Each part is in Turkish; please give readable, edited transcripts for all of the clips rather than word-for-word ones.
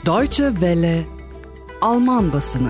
Deutsche Welle Alman basını.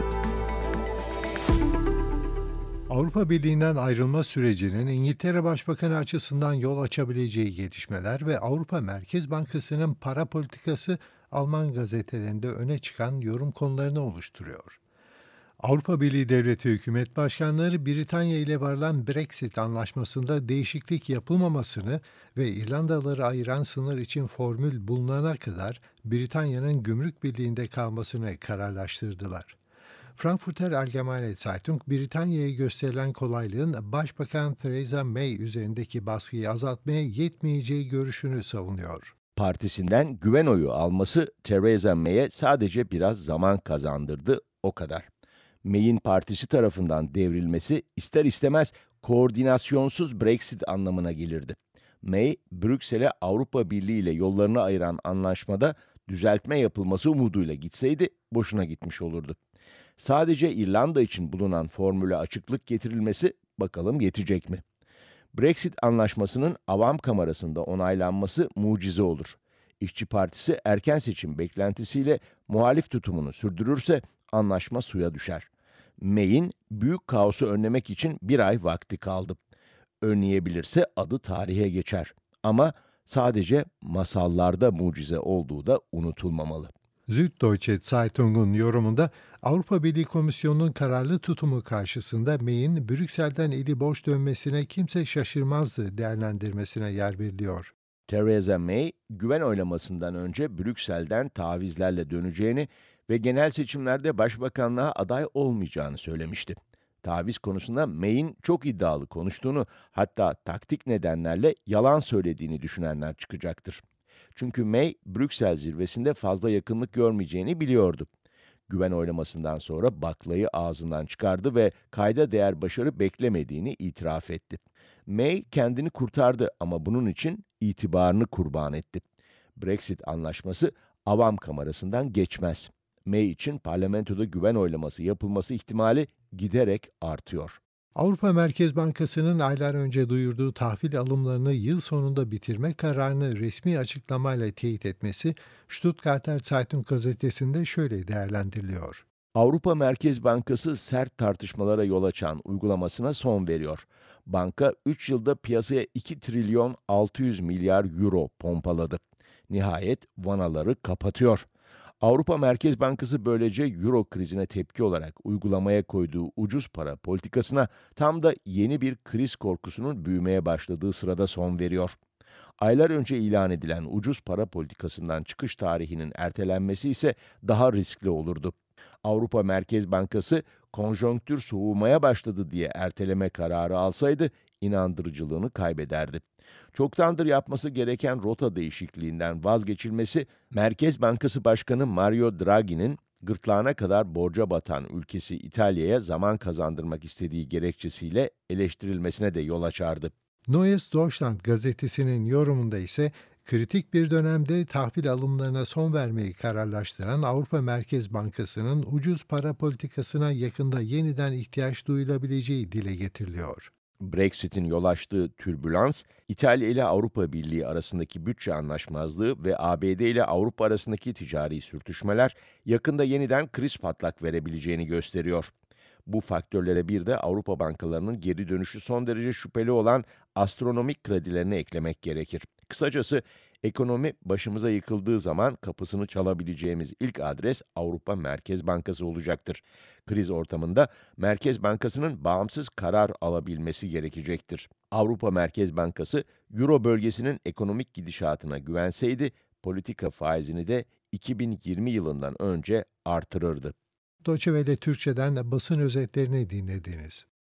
Avrupa Birliği'nden ayrılma sürecinin İngiltere Başbakanı açısından yol açabileceği gelişmeler ve Avrupa Merkez Bankası'nın para politikası Alman gazetelerinde öne çıkan yorum konularını oluşturuyor. Avrupa Birliği devleti hükümet başkanları Britanya ile varılan Brexit anlaşmasında değişiklik yapılmamasını ve İrlandalıları ayıran sınır için formül bulunana kadar Britanya'nın gümrük birliğinde kalmasını kararlaştırdılar. Frankfurter Allgemeine Zeitung, Britanya'ya gösterilen kolaylığın Başbakan Theresa May üzerindeki baskıyı azaltmaya yetmeyeceği görüşünü savunuyor. Partisinden güven oyu alması Theresa May'e sadece biraz zaman kazandırdı, o kadar. May'in partisi tarafından devrilmesi ister istemez koordinasyonsuz Brexit anlamına gelirdi. May, Brüksel'e Avrupa Birliği ile yollarını ayıran anlaşmada düzeltme yapılması umuduyla gitseydi boşuna gitmiş olurdu. Sadece İrlanda için bulunan formüle açıklık getirilmesi bakalım yetecek mi? Brexit anlaşmasının Avam Kamerası'nda onaylanması mucize olur. İşçi Partisi erken seçim beklentisiyle muhalif tutumunu sürdürürse anlaşma suya düşer. May'in büyük kaosu önlemek için bir ay vakti kaldı. Önleyebilirse adı tarihe geçer. Ama sadece masallarda mucize olduğu da unutulmamalı. Süddeutsche Zeitung'un yorumunda Avrupa Birliği Komisyonu'nun kararlı tutumu karşısında May'in Brüksel'den eli boş dönmesine kimse şaşırmazdı değerlendirmesine yer veriliyor. Theresa May, güven oylamasından önce Brüksel'den tavizlerle döneceğini ve genel seçimlerde başbakanlığa aday olmayacağını söylemişti. Taviz konusunda May'in çok iddialı konuştuğunu, hatta taktik nedenlerle yalan söylediğini düşünenler çıkacaktır. Çünkü May, Brüksel zirvesinde fazla yakınlık görmeyeceğini biliyordu. Güven oylamasından sonra baklayı ağzından çıkardı ve kayda değer başarı beklemediğini itiraf etti. May kendini kurtardı ama bunun için itibarını kurban etti. Brexit anlaşması Avam Kamerası'ndan geçmez. May için parlamentoda güven oylaması yapılması ihtimali giderek artıyor. Avrupa Merkez Bankası'nın aylar önce duyurduğu tahvil alımlarını yıl sonunda bitirme kararını resmi açıklamayla teyit etmesi Stuttgarter Zeitung gazetesinde şöyle değerlendiriliyor. Avrupa Merkez Bankası sert tartışmalara yol açan uygulamasına son veriyor. Banka 3 yılda piyasaya 2 trilyon 600 milyar euro pompaladı. Nihayet vanaları kapatıyor. Avrupa Merkez Bankası böylece euro krizine tepki olarak uygulamaya koyduğu ucuz para politikasına tam da yeni bir kriz korkusunun büyümeye başladığı sırada son veriyor. Aylar önce ilan edilen ucuz para politikasından çıkış tarihinin ertelenmesi ise daha riskli olurdu. Avrupa Merkez Bankası konjonktür soğumaya başladı diye erteleme kararı alsaydı inandırıcılığını kaybederdi. Çoktandır yapması gereken rota değişikliğinden vazgeçilmesi, Merkez Bankası Başkanı Mario Draghi'nin gırtlağına kadar borca batan ülkesi İtalya'ya zaman kazandırmak istediği gerekçesiyle eleştirilmesine de yol açardı. Neues Deutschland gazetesinin yorumunda ise kritik bir dönemde tahvil alımlarına son vermeyi kararlaştıran Avrupa Merkez Bankası'nın ucuz para politikasına yakında yeniden ihtiyaç duyulabileceği dile getiriliyor. Brexit'in yol açtığı türbülans, İtalya ile Avrupa Birliği arasındaki bütçe anlaşmazlığı ve ABD ile Avrupa arasındaki ticari sürtüşmeler yakında yeniden kriz patlak verebileceğini gösteriyor. Bu faktörlere bir de Avrupa bankalarının geri dönüşü son derece şüpheli olan astronomik kredilerini eklemek gerekir. Kısacası ekonomi başımıza yıkıldığı zaman kapısını çalabileceğimiz ilk adres Avrupa Merkez Bankası olacaktır. Kriz ortamında Merkez Bankası'nın bağımsız karar alabilmesi gerekecektir. Avrupa Merkez Bankası, Euro bölgesinin ekonomik gidişatına güvenseydi, politika faizini de 2020 yılından önce artırırdı. Deutsche Welle Türkçe'den basın özetlerini dinlediniz.